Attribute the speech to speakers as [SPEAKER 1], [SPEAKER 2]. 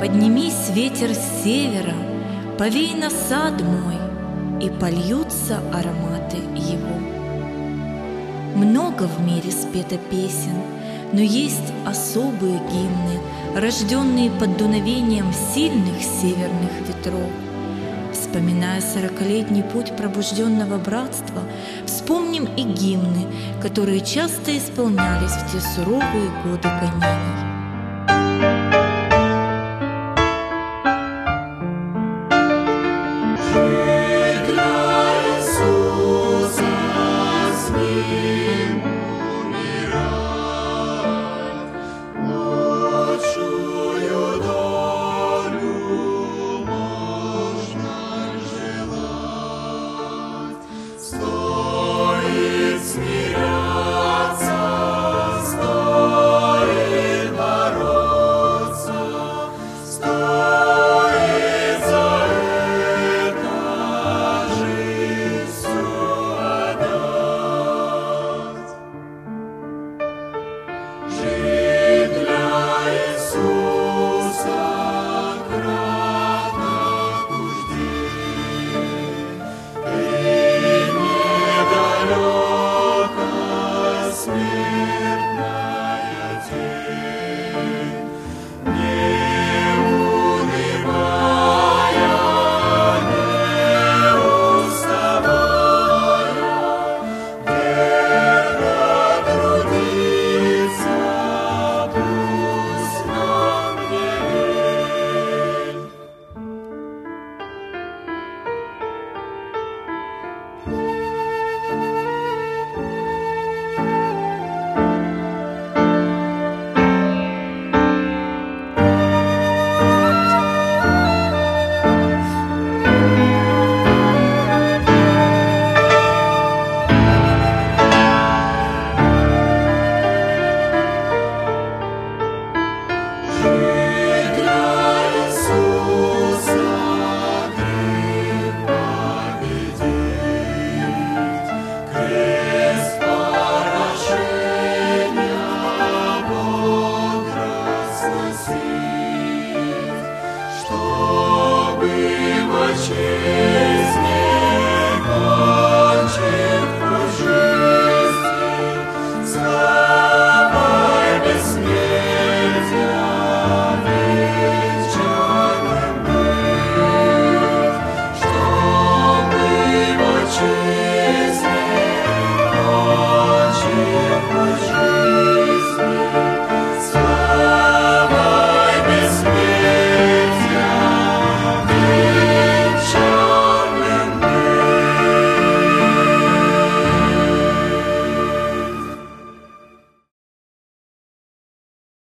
[SPEAKER 1] Поднимись, ветер с севера, повей на сад мой, и польются ароматы его. Много в мире спето песен, но есть особые гимны, рожденные под дуновением сильных северных ветров. Вспоминая 40-летний путь пробужденного братства, вспомним и гимны, которые часто исполнялись в те суровые годы гонений.